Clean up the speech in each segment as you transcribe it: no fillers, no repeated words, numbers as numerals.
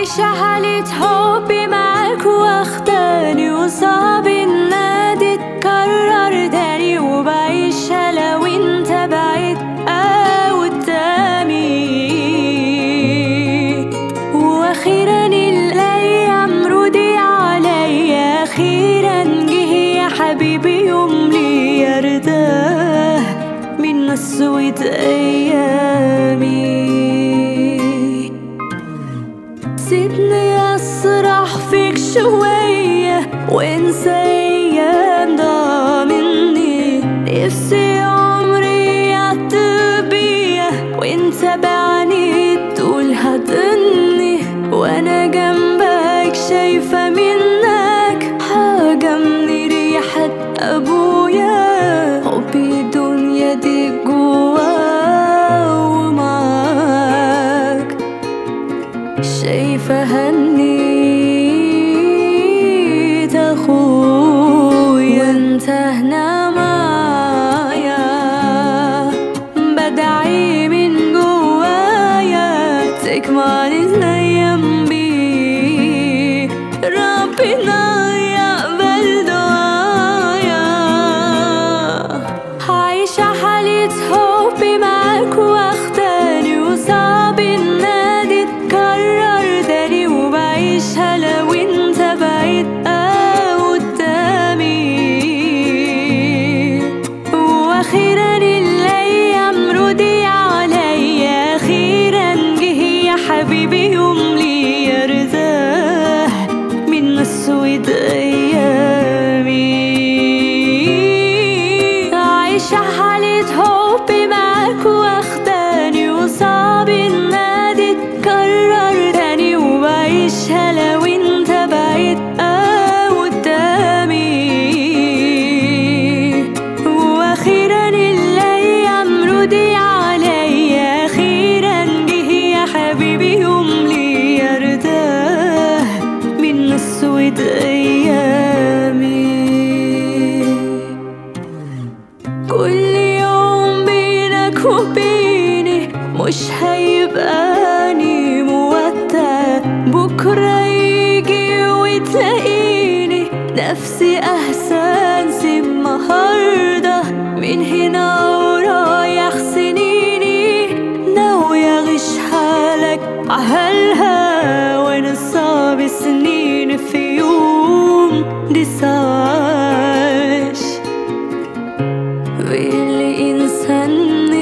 عايشة حالة حبي معاك واخداني، وصعب انها تتكرر تاني، وبعيشها لو انت بعيد قدامي. واخيرا الايام ردي عليا، اخيرا جه يا حبيبي يوم لي ارتاح من اسود ايامي. سيبني اسرح فيك شوية وانسى ايام ضاع مني، نفسي عمري يعدي بيا وانت بعيد تقول هتني، وانا جنبك شايفة منك حاجة من ريحة ابويا. حبي الدنيا دي جوا ومعاك شايفة هنيت اخويا، انت هنا معايا بدعي من جوايا تكمل الايام بيه، ربنا يقبل دعايا. عايشة حالة حبي معاك واخداني، وصعب انها تتكرر تاني، وبعيشها لو انت بعيد قدامي. واخيرا الايام ردي عليا، اخيرا جه يا حبيبي يوم لي يرتاح من اسود ايامي. عايشة حالة حبي معاك واخداني، وصعب انها تتكرر تاني، وبعيشها لو انت بعيد قدامي. واخيرا الايام ردي عليا، اخيرا جه يا حبيبي يوم لي يرتاح من اسود ايامي. كل يوم بينك وبيني مش هيبقاني مودع، بكرة يجي وتلاقيني نفسي احساس النهاردة، من هنا ورايح سنيني ناوية اغش حالك عهلها، وانا صعب سنين في يوم دساش بالإنسان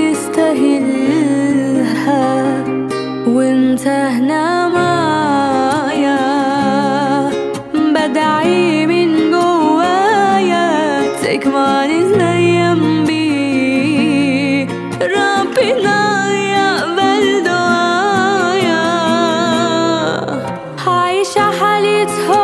يستاهلها، وانت هنا معايا بدعي من جوايا تكمل الايام بيه، ربنا يقبل دعايا. عايشة حالة